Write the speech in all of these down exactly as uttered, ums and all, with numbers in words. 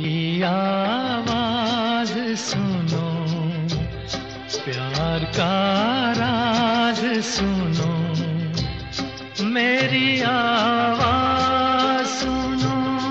मेरी आवाज सुनो, प्यार का राज सुनो, मेरी आवाज सुनो।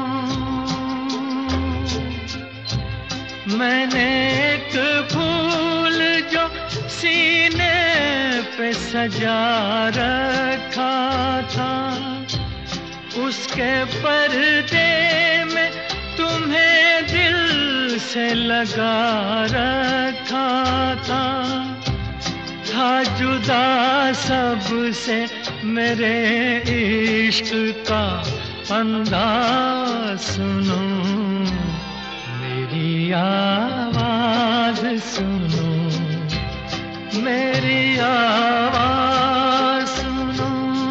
मैंने एक फूल जो सीने पे सजा रखा था, उसके पर्दे में तुम्हें दिल से लगा रखा था। था जुदा सबसे मेरे इश्क का अंदाज सुनो, मेरी आवाज सुनो, मेरी आवाज सुनो।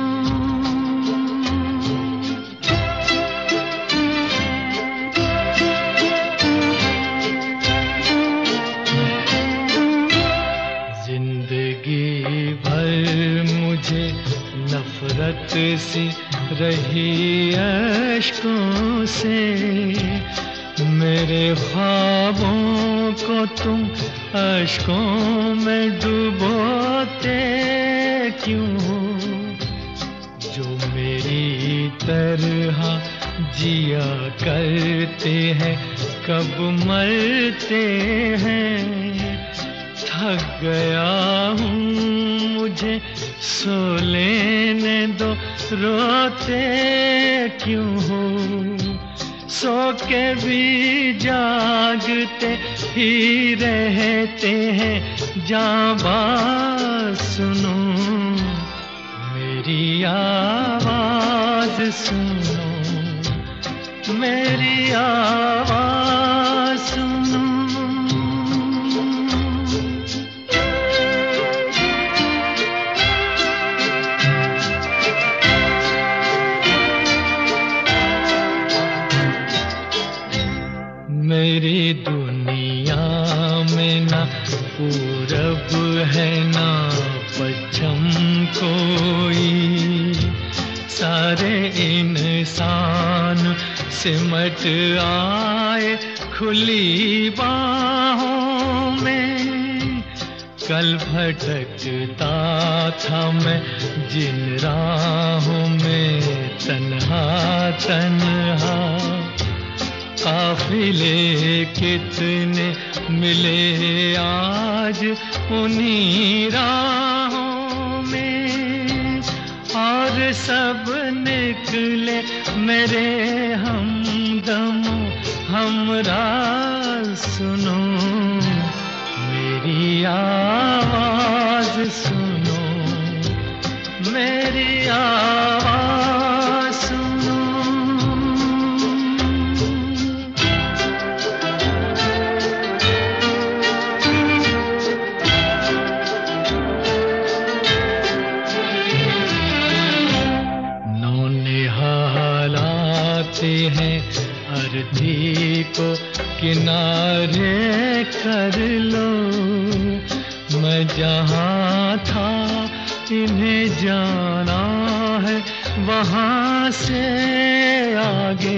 जिंदगी भर मुझे नफरत सी रही अश्कों से, मेरे ख्वाबों को तुम अश्कों में डुबोते क्यों हो? जो मेरी तरह जिया करते हैं कब मरते हैं। थक गया हूँ मुझे सो लेने दो, रोते क्यों हो? सो के भी जागते ही रहते हैं जाबाज सुनो, मेरी आवाज सुनो, मेरी आवाज सुनो। मेरी दुनिया में ना पूरब है ना पश्चिम कोई, सारे इंसान सिमट आए खुली बाहों में। कल भटकता था मैं जिन राहों में तन्हा तन्हा, काफिले कितने मिले आज उन्हीं राहों में, और सब निकले मेरे हमदम हमराज सुनो, मेरी आवाज सुनो, मेरी आवाज सुनो। हैं अर्थी को किनारे कर लो, मैं जहाँ था इन्हें जाना है वहाँ से आगे।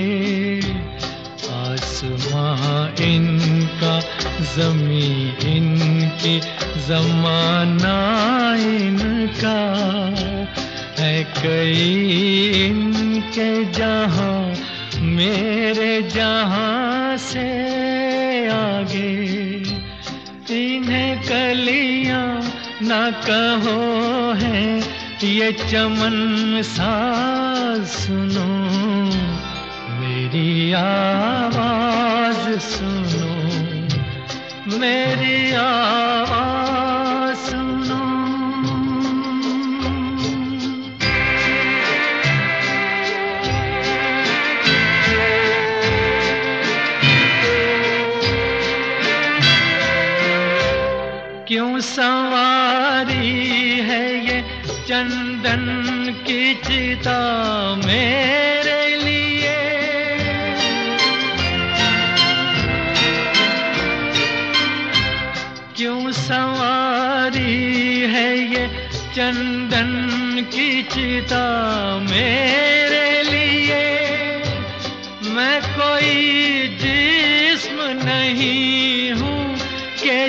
आसमां इनका ज़मीं इनकी ज़माना इनका है, कई इनके जहाँ मेरे जहाँ से आगे। इन्हें कलियाँ न कहो है ये चमन सा सुनो, मेरी आवाज सुनो, मेरी आवाज सुनो। क्यों सवारी है ये चंदन की चिता मेरे लिए, क्यों सवारी है ये चंदन की चिता मेरे लिए। मैं कोई जी नहीं हूँ के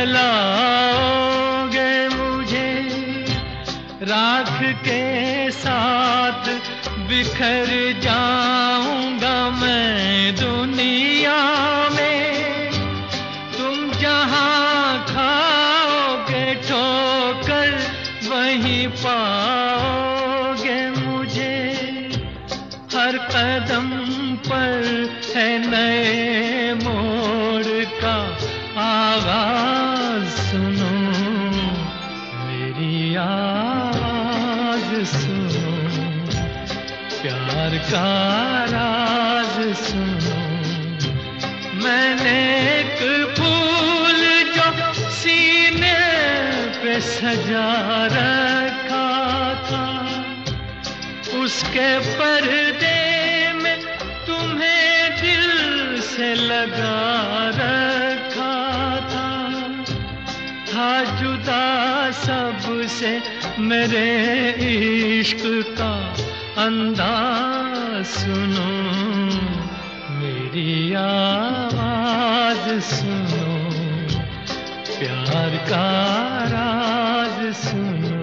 जलाओगे मुझे। राख के साथ बिखर जाऊंगा मैं दुनिया में। तुम जहाँ खाओगे ठोकर वहीं पाओगे मुझे। हर कदम पर है नए मोड़ का आवाज सुनो, मेरी आवाज सुनो, प्यार का राज सुनो। मैंने एक फूल जो सीने पे सजा रखा था, उसके पर्दे में तुम्हें दिल से लगा रखा था। था जुदा सबसे मेरे इश्क का अंदाज सुनो, मेरी आवाज सुनो, प्यार का राज सुनो।